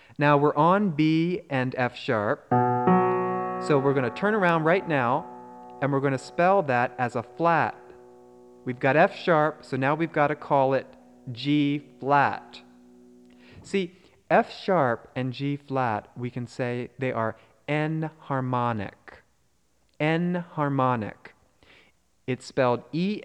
Now we're on B and F sharp. So we're going to turn around right now and we're going to spell that as a flat. We've got F sharp, so now we've got to call it G flat. See, F sharp and G flat, we can say they are enharmonic. Enharmonic. It's spelled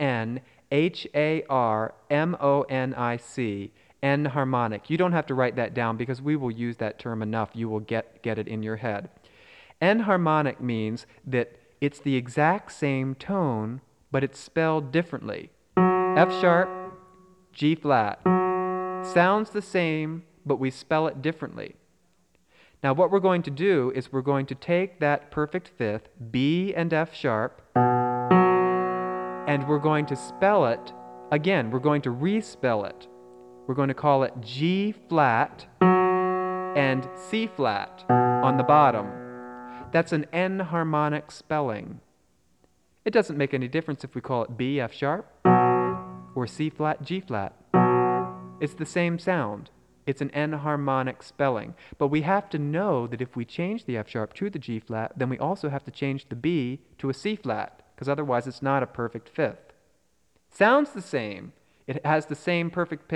E-N-H-A-R-M-O-N-I-C, enharmonic. You don't have to write that down because we will use that term enough. You will get it in your head. Enharmonic means that it's the exact same tone, but it's spelled differently. F sharp, G flat. Sounds the same, but we spell it differently. Now what we're going to do is we're going to take that perfect fifth, B and F sharp, and we're going to spell it, again, we're going to respell it. We're going to call it G flat and C flat on the bottom. That's an enharmonic spelling. It doesn't make any difference if we call it B, F sharp, or C flat, G flat. It's the same sound. It's an enharmonic spelling. But we have to know that if we change the F sharp to the G flat, then we also have to change the B to a C flat, because otherwise it's not a perfect fifth. Sounds the same. It has the same perfect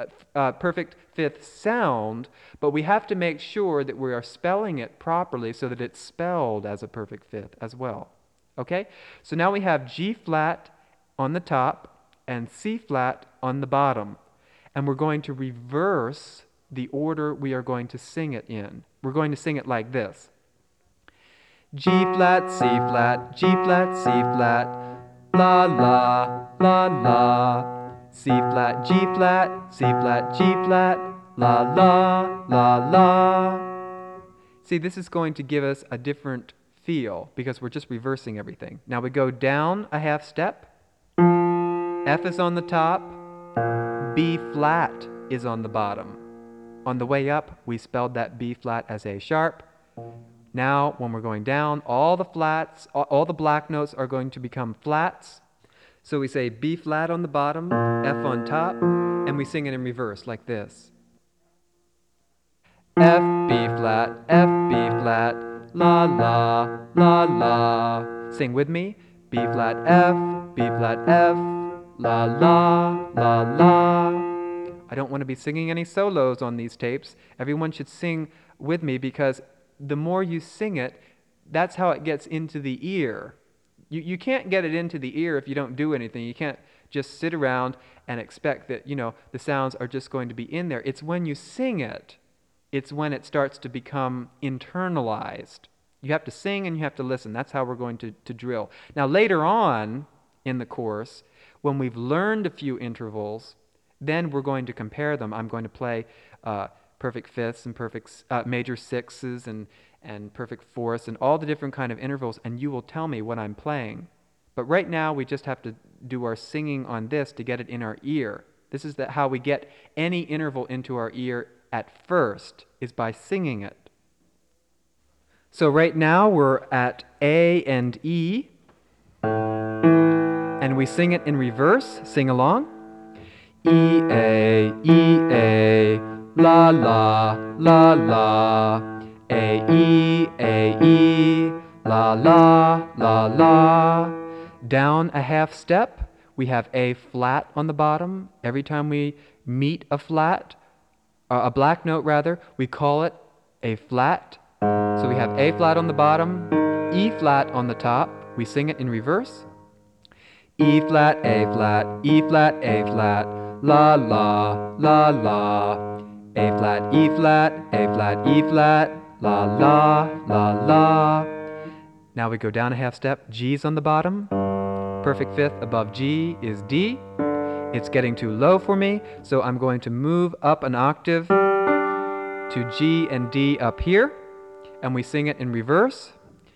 fifth sound, but we have to make sure that we are spelling it properly so that it's spelled as a perfect fifth as well. Okay? So now we have G flat on the top and C flat on the bottom. And we're going to reverse the order we are going to sing it in. We're going to sing it like this. G flat, C flat, G flat, C flat, la la, la la. C flat, G flat, C flat, G flat, la la, la la. See, this is going to give us a different feel because we're just reversing everything. Now we go down a half step. F is on the top. B flat is on the bottom. On the way up, we spelled that B flat as A sharp. Now, when we're going down, all the flats, all the black notes are going to become flats. So we say B flat on the bottom, F on top, and we sing it in reverse like this. F, B flat, la la, la la. Sing with me. B flat, F, la la, la la. I don't want to be singing any solos on these tapes. Everyone should sing with me because the more you sing it, that's how it gets into the ear. You can't get it into the ear if you don't do anything. You can't just sit around and expect that, the sounds are just going to be in there. It's when you sing it, it's when it starts to become internalized. You have to sing and you have to listen. That's how we're going to drill. Now later on in the course, when we've learned a few intervals, then we're going to compare them. I'm going to play perfect fifths and perfect major sixes and perfect fourths and all the different kind of intervals, and you will tell me what I'm playing. But right now, we just have to do our singing on this to get it in our ear. This is how we get any interval into our ear at first, is by singing it. So right now, we're at A and E, and we sing it in reverse. Sing along. E, A, la, la, la, la. A, E, la, la, la, la. Down a half step, we have A flat on the bottom. Every time we meet a black note rather, we call it A flat. So we have A flat on the bottom, E flat on the top. We sing it in reverse. E flat, A flat, E flat, A flat, la, la, la, la. A flat, E flat, A flat, E flat, la, la, la, la. Now we go down a half step. G's on the bottom. Perfect fifth above G is D. It's getting too low for me, so I'm going to move up an octave to G and D up here, and we sing it in reverse.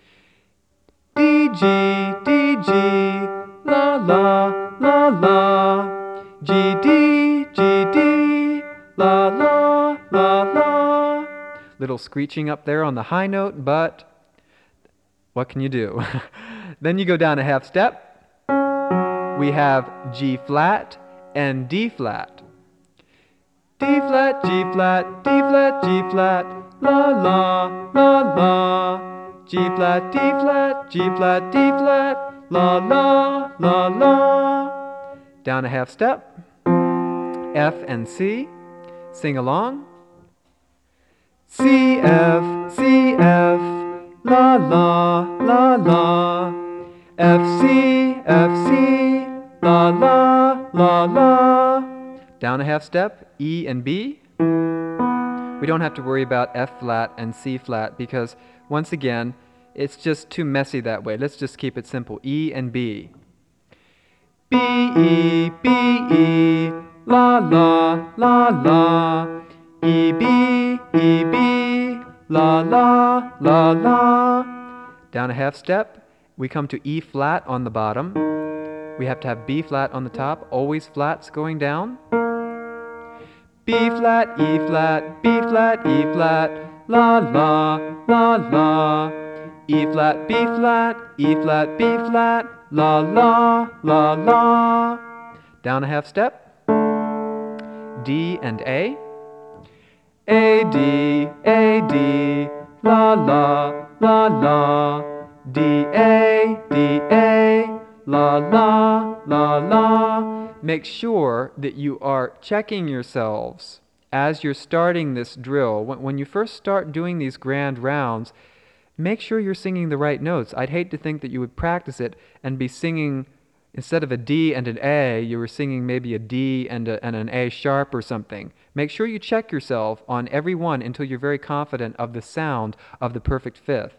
D, G, D, G, la, la, la, la. G, D, G, D, la, la, la, la. Little screeching up there on the high note, but what can you do? Then you go down a half step. We have G flat and D flat. D flat, G flat, D flat, G flat, la la, la la. G flat, D flat, G flat, D flat, la la, la la. Down a half step, F and C, sing along. C, F, C, F, la la, la la. F, C, F, C, la la, la la. Down a half step, E and B. We don't have to worry about F flat and C flat because, once again, it's just too messy that way. Let's just keep it simple. E and B. B, E, B, E, la la, la la. E, B, E, B, la la, la la. Down a half step, we come to E flat on the bottom. We have to have B flat on the top, always flats going down. B flat, E flat, B flat, E flat, la la, la la. E flat, B flat, E flat, B flat, la la, la la. Down a half step, D and A. A, D, A, D, la la, la la. D, A, D, A, la la, la la. Make sure that you are checking yourselves as you're starting this drill. When you first start doing these grand rounds, make sure you're singing the right notes. I'd hate to think that you would practice it and be singing, instead of a D and an A, you were singing maybe a D and an A sharp or something. Make sure you check yourself on every one until you're very confident of the sound of the perfect fifth.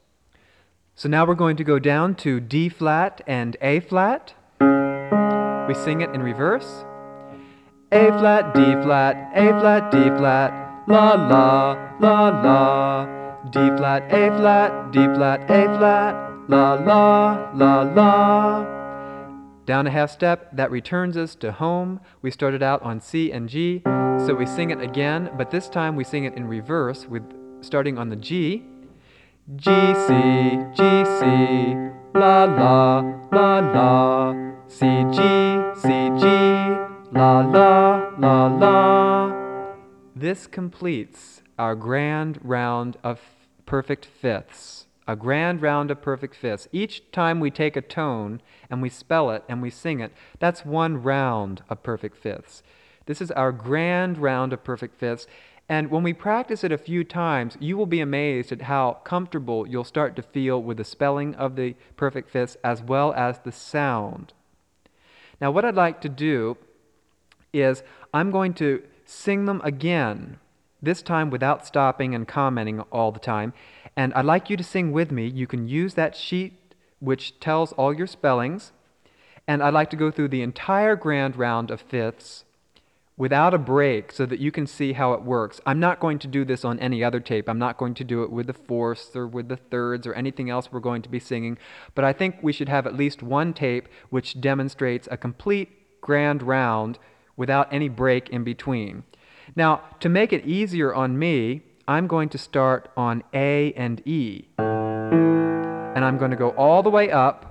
So now we're going to go down to D flat and A flat. We sing it in reverse. A flat, D flat, A flat, D flat, la la, la la. D flat, A flat, D flat, A flat, la la, la la. Down a half step, that returns us to home. We started out on C and G, so we sing it again, but this time we sing it in reverse, with starting on the G. G, C, G, C, la la, la la. C, G, C, G, la la, la la. This completes our grand round of perfect fifths. A grand round of perfect fifths. Each time we take a tone and we spell it and we sing it, that's one round of perfect fifths. This is our grand round of perfect fifths. And when we practice it a few times, you will be amazed at how comfortable you'll start to feel with the spelling of the perfect fifths as well as the sound. Now, what I'd like to do is I'm going to sing them again, this time without stopping and commenting all the time. And I'd like you to sing with me. You can use that sheet which tells all your spellings. And I'd like to go through the entire grand round of fifths without a break so that you can see how it works. I'm not going to do this on any other tape. I'm not going to do it with the fourths or with the thirds or anything else we're going to be singing. But I think we should have at least one tape which demonstrates a complete grand round without any break in between. Now, to make it easier on me, I'm going to start on A and E. And I'm going to go all the way up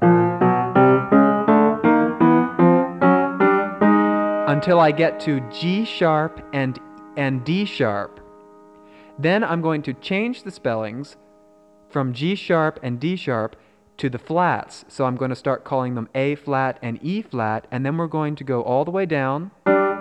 until I get to G sharp and D sharp. Then I'm going to change the spellings from G sharp and D sharp to the flats. So I'm going to start calling them A flat and E flat, and then we're going to go all the way down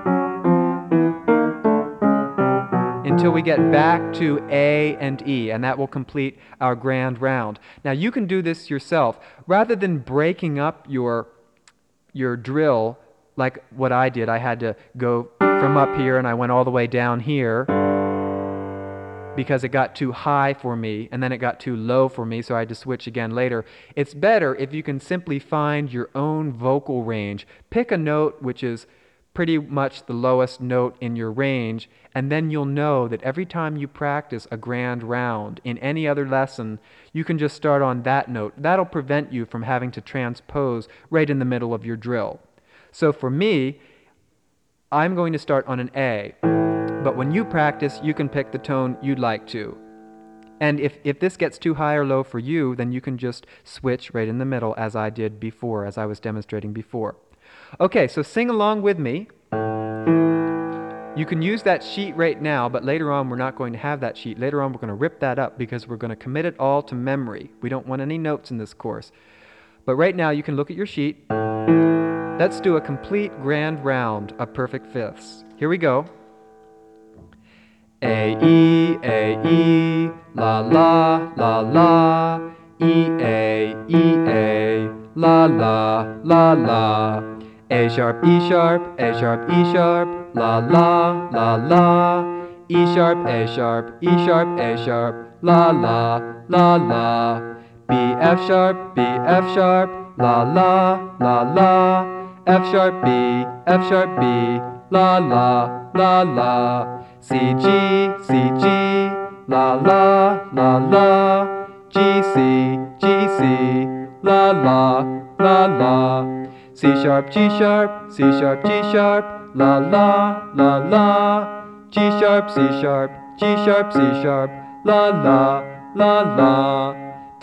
until we get back to A and E, and that will complete our grand round. Now you can do this yourself. Rather than breaking up your drill like what I did, I had to go from up here and I went all the way down here because it got too high for me, and then it got too low for me, so I had to switch again later. It's better if you can simply find your own vocal range. Pick a note which is pretty much the lowest note in your range, and then you'll know that every time you practice a grand round in any other lesson, you can just start on that note. That'll prevent you from having to transpose right in the middle of your drill. So for me, I'm going to start on an A, but when you practice, you can pick the tone you'd like to. And if this gets too high or low for you, then you can just switch right in the middle as I did before, as I was demonstrating before. Okay, so sing along with me. You can use that sheet right now, but later on we're not going to have that sheet. Later on we're going to rip that up because we're going to commit it all to memory. We don't want any notes in this course. But right now you can look at your sheet. Let's do a complete grand round of perfect fifths. Here we go. A, E, la, la, la, la. E, A, la, la, la, la. A sharp, E sharp, A sharp, E sharp, la, la, la, la. E sharp, A sharp, E sharp, A sharp, la, la, la, la. B, F sharp, B, F sharp, la, la, la, la. F sharp, B, F sharp, B, la, la, la, la. C, G, la, la, la, la. G, C, la, la, la, la. C sharp, G sharp, C sharp, G sharp, la, la, la, la. G sharp, C sharp, G sharp, C sharp, la, la, la, la. D,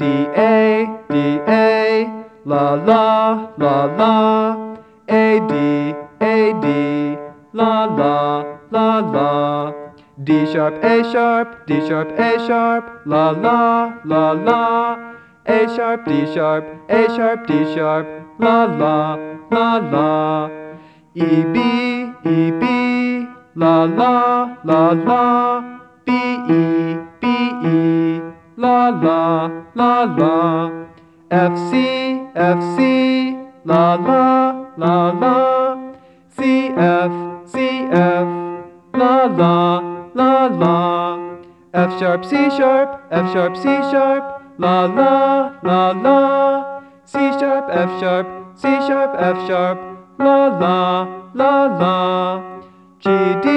A, la, la, la, la. A, D, la, la, la, la. D sharp, A sharp, D sharp, A sharp, la, la, la, la. A sharp, D sharp, A sharp, D sharp, la, la, la, la. E, B, la, la, la, la. B, E, la, la, la, la. F, C, la, la, la, la. C, F, la, la, la, la. F sharp, C sharp, F sharp, C sharp, la, la, la, la. C sharp, F sharp, C sharp, F sharp, la, la, la, la. G,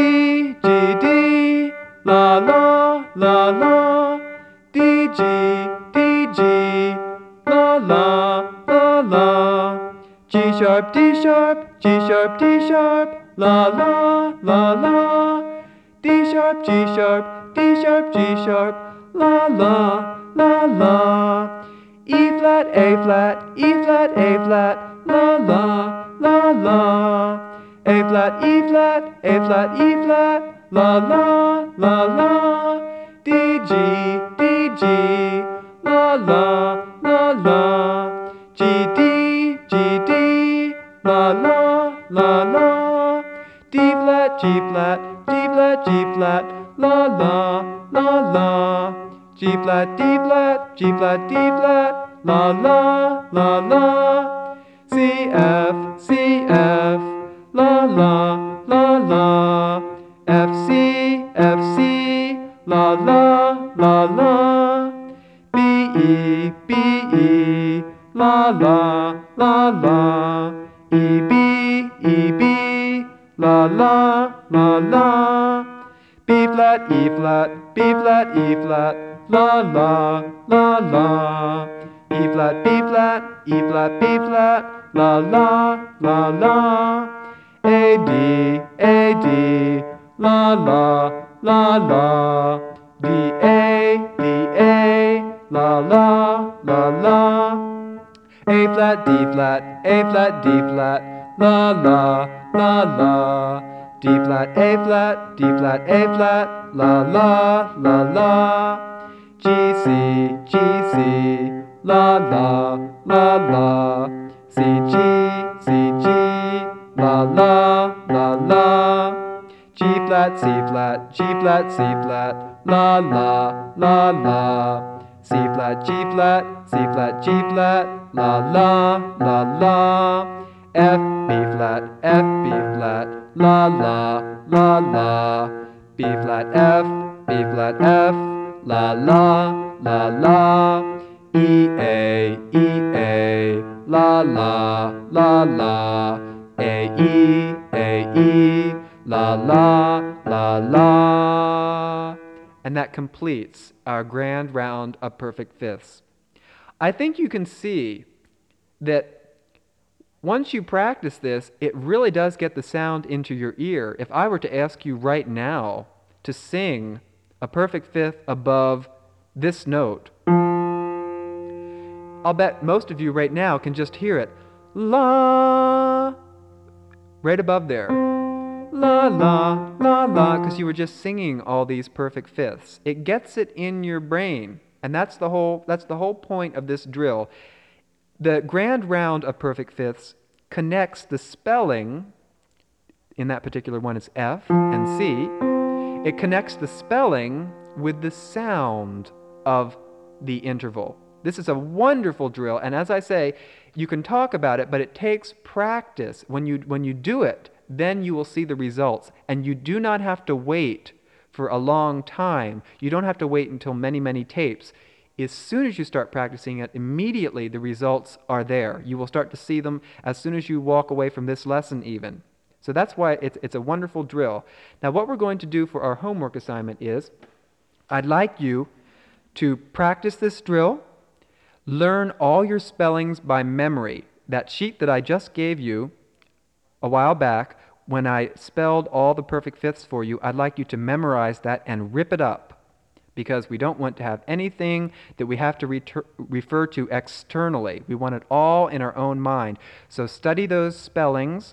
D, la, la, la, la. D, G, la, la, la, la. G sharp, D sharp, G sharp, D sharp, la, la, la, la. D sharp, G sharp, D sharp, G sharp, la, la, la, la. E flat, A flat, E flat, A flat, la, la, la, la. A flat, E flat, A flat, E flat, la, la, la, la. D, G, la, la, la, la. G, D, la, la, la, la. D flat, G flat, D flat, G flat, la, la, la, la. G flat, D flat, G flat, D flat, la, la, la, la. C, F, la, la, la, la. F, C, la, la, la, la. B, E, la, la, la, la. E, B, la, la, la, la. B flat, E flat, B flat, E flat, la, la, la, la. E flat, B flat, E flat, B flat, la, la, la, la. A, D, la, la, la, la. D, A, la, la, la, la. A flat, D flat, A flat, D flat, la, la, la, la. D flat, A flat, D flat, A flat, la, la, la, la. G, C, la, la, la, la. C, G, la, la, la, la. G flat, C flat, G flat, C flat, la, la, la, la. C flat, G flat, C flat, G flat, la, la, la, la. F, B flat, la, la, la, la. B flat, F, la, la, la, la. E, A, la, la, la, la. A, E, la, la, la, la. And that completes our grand round of perfect fifths. I think you can see that once you practice this, it really does get the sound into your ear. If I were to ask you right now to sing a perfect fifth above this note, I'll bet most of you right now can just hear it. La, right above there. la la, la la, because you were just singing all these perfect fifths. It gets it in your brain, and that's the whole point of this drill. The grand round of perfect fifths connects the spelling, in that particular one it's F and C, it connects the spelling with the sound of the interval. This is a wonderful drill, and as I say, you can talk about it, but it takes practice. When you do it, then you will see the results, and you do not have to wait for a long time. You don't have to wait until many, many tapes. As soon as you start practicing it, immediately the results are there. You will start to see them as soon as you walk away from this lesson even. So that's why it's a wonderful drill. Now what we're going to do for our homework assignment is, I'd like you to practice this drill, learn all your spellings by memory. That sheet that I just gave you a while back, when I spelled all the perfect fifths for you, I'd like you to memorize that and rip it up, because we don't want to have anything that we have to refer to externally. We want it all in our own mind. So study those spellings.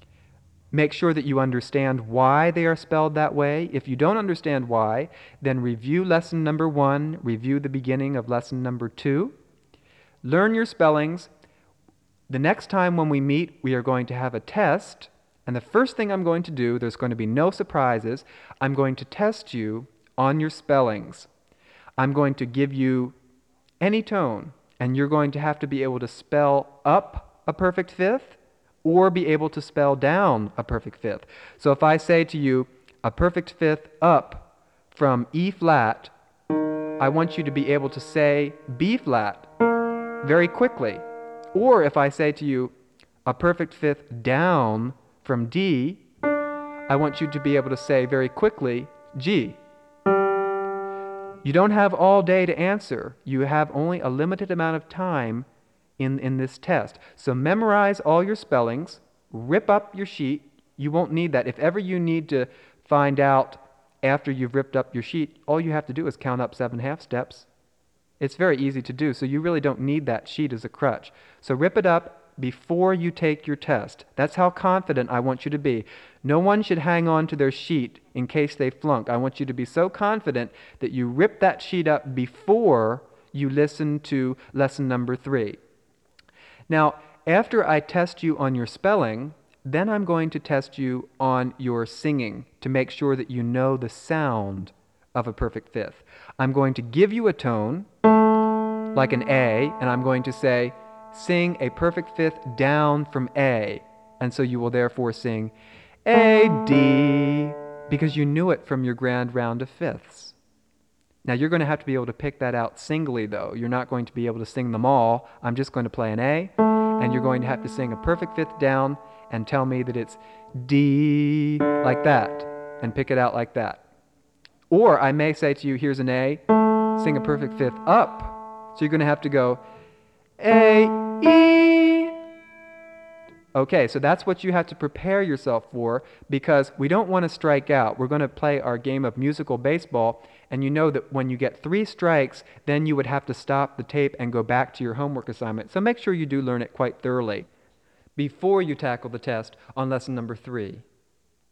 Make sure that you understand why they are spelled that way. If you don't understand why, then review lesson number 1, review the beginning of lesson number 2. Learn your spellings. The next time when we meet, we are going to have a test. And the first thing I'm going to do, there's going to be no surprises, I'm going to test you on your spellings. I'm going to give you any tone, and you're going to have to be able to spell up a perfect fifth or be able to spell down a perfect fifth. So if I say to you, a perfect fifth up from E flat, I want you to be able to say B flat very quickly. Or if I say to you, a perfect fifth down from D, I want you to be able to say very quickly, G. You don't have all day to answer. You have only a limited amount of time in this test. So memorize all your spellings, rip up your sheet. You won't need that. If ever you need to find out after you've ripped up your sheet, all you have to do is count up 7 half steps. It's very easy to do, so you really don't need that sheet as a crutch. So rip it up before you take your test. That's how confident I want you to be. No one should hang on to their sheet in case they flunk. I want you to be so confident that you rip that sheet up before you listen to lesson number 3. Now, after I test you on your spelling, then I'm going to test you on your singing to make sure that you know the sound of a perfect fifth. I'm going to give you a tone, like an A, and I'm going to say, sing a perfect fifth down from A. And so you will therefore sing A, D, because you knew it from your grand round of fifths. Now you're going to have to be able to pick that out singly though. You're not going to be able to sing them all. I'm just going to play an A, and you're going to have to sing a perfect fifth down and tell me that it's D, like that, and pick it out like that. Or I may say to you, here's an A, sing a perfect fifth up. So you're going to have to go A, E. Okay, so that's what you have to prepare yourself for, because we don't want to strike out. We're going to play our game of musical baseball, and you know that when you get 3 strikes, then you would have to stop the tape and go back to your homework assignment. So make sure you do learn it quite thoroughly before you tackle the test on lesson number 3.